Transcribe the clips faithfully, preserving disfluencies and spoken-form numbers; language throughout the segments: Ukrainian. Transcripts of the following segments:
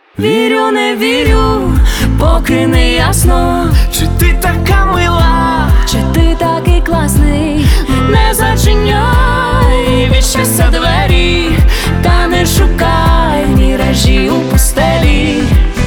Вірю, не вірю, поки не ясно, чи ти така мила, чи ти такий класний. Не зачиняй від щастя двері, та не шукай міражі у пустелі.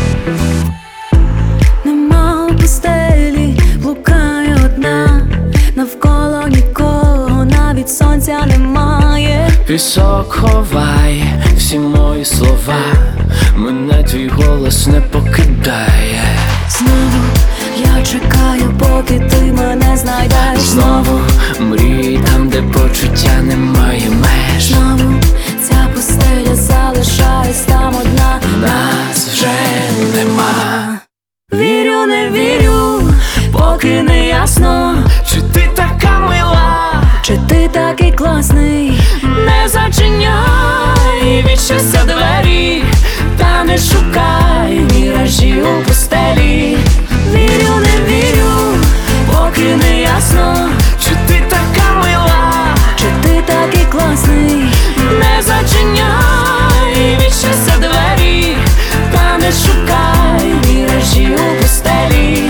Нема у пустелі, блукає одна, навколо нікого, навіть сонця немає. пісок ховає всі мої слова, мене твій голос не покидає. Знову я чекаю, поки ти мене знайдеш. Знову мрій там, де почуття немає меж. Знову ця пустеля залишаюсь там одна, Нас вже нема. Вірю, не вірю, поки не ясно, Чи ти така мила, чи ти такий класний. Не зачиняй від щастя двері, та не шукай міражі у пустелі. Вірю, не вірю, поки не ясно, чи ти така мила, чи ти такий класний. Не зачиняй від щастя двері, та не шукай міражі у пустелі.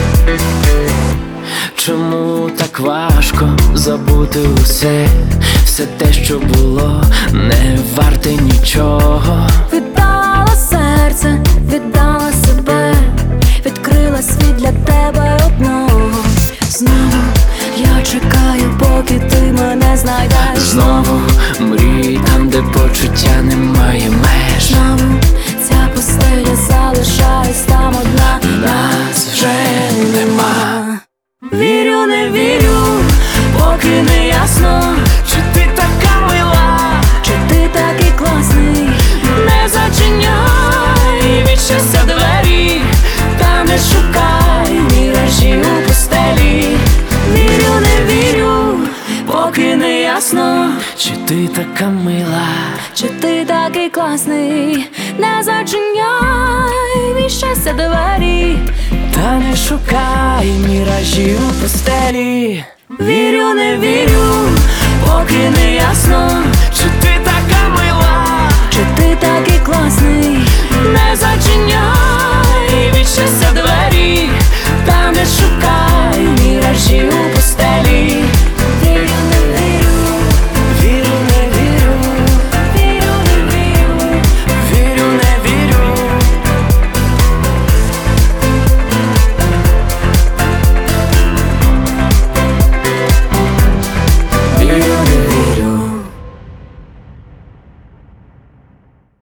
чому так важко забути усе, все те, що було, не варте нічого. Віддала серце, віддала себе, відкрила світ для тебе одного. Знову я чекаю, поки ти мене знайдеш. Знову мрій там, де почуття немає меж. Знову ця пустеля залишаюсь там одна, Нас вже нема. Вірю, не вірю, поки не ясно, Чи ти така мила, чи ти такий класний. Не зачиняй від щастя двері, та не шукай міражі у пустелі. Вірю, не вірю, поки не ясно, чи ти така мила, чи ти такий класний. Не зачиняй від щастя двері, та не шукай міражі у пустелі. вірю, не вірю, поки не ясно,